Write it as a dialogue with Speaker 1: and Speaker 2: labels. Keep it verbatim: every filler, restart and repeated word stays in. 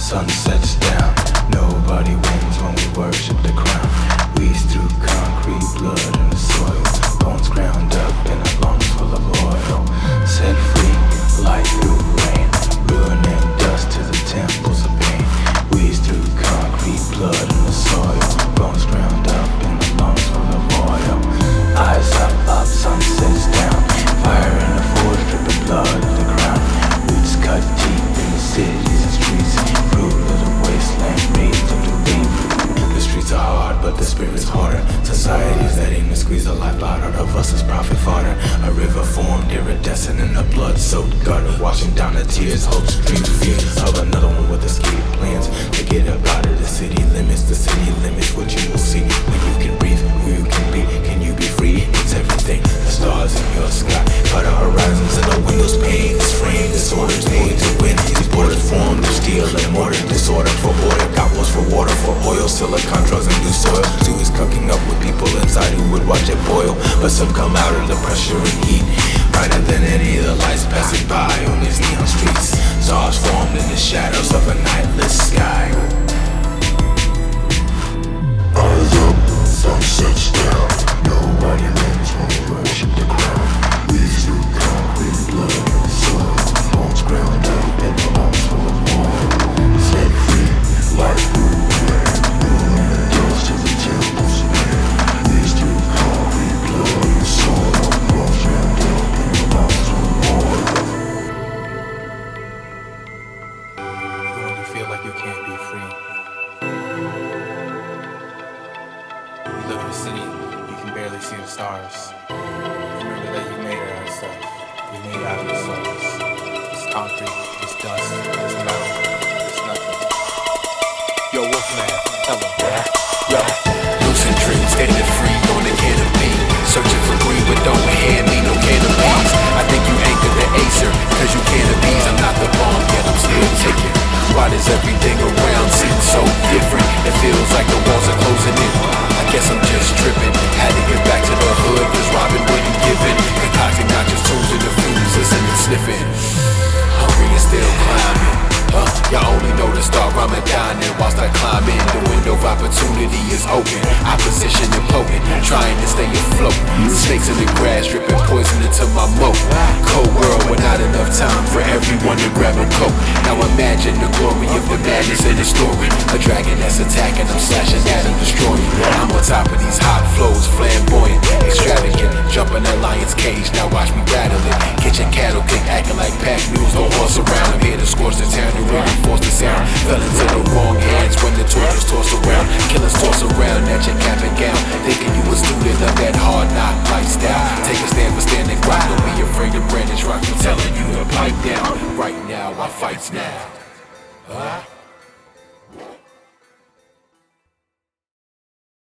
Speaker 1: sun sets down. Nobody wins when we worship the crown. Weeds through concrete, blood in the soil. Bones ground up in a lungs full of oil. Set free, light through rain. Ruin and dust to the temples of pain. Weeds through concrete, blood in the soil. Bones ground up in the lungs full of oil. Eyes up, up, sun sets down. Fire in the forest, dripping blood of the ground. Roots cut deep in the cities and streets. Fruit of the wasteland, raised up to lean. The streets are hard, but the spirit's harder. Societies that aim to squeeze the lifeblood out of us as profit fodder. A river formed, iridescent in a blood-soaked gutter, washing down the tears, hopes, dreams, fears of another one with escape plans to get up out of the city limits. The city limits what you will see when you can breathe, who you can be. Can you be free? It's everything. The stars in your sky, cut our horizons in the windows pane. This frame, disorders made to win. These borders formed of steel and mortar. Disorder for order, got wars for water, for oil, silicon, drugs, and new soil. Zoo is cooking up with people inside who would watch it boil, but some come out of the pressure and heat, brighter than any of the lights passing by on these neon streets. Stars formed in the shadows of a nightless sky. Eyes up, sun sets down. Nobody wins when we worship the crown. Weeds through concrete, blood in the soil. Bones ground up in the lungs full of oil. Set free, light through rain. Ruin and dust to the temples of pain. Weeds through concrete, blood in the soil. Bones ground up in the lungs full of oil. When you feel like you can't be free, you live in a city, you can barely see the stars. Remember that you made it out of stuff. You made it out of the souls. It's concrete, it's dust, it's metal, it's nothing. Yo, Wolfman, tell him.
Speaker 2: Yo, lucid dreams, getting free on the canopy. Searching for green, but don't hand me no canopies. I think you anchored the Acer, cause you canopies. I'm not the bomb, yet I'm still ticking. Why does everything around seem so different? It feels like the walls are closing in. I guess I'm just tripping. Had to get back to the hood, cause Robin wouldn't give in. Concocting not just tunes in the fuse, listening, sniffing. Hungry and still climbing. Huh? Y'all only know the start Ramadan, and whilst I climb in, the window of opportunity is open. Opposition imploding, trying to stay afloat. Snakes in the grass, dripping poison into my moat. Cold world with not enough time for everyone to grab a coat. Now imagine the glory of the madness in the story. A dragon that's attacking, I'm slashing at and destroying. I'm on top of these hot flows, flamboyant, extravagant. Jumping that lion's cage, now watch me rattle it. Kitchen cattle kick, acting like pack mules, no horse around. I'm here to scorch the town, to reinforce the sound. Fell into the wrong hands when the torches toss around. Killers toss around at your cap and gown, thinking you a student of that hard knock lifestyle. Take a stand for standing ground, don't be afraid to brandish rock. I'm telling you to pipe down. Right now, our fight's now.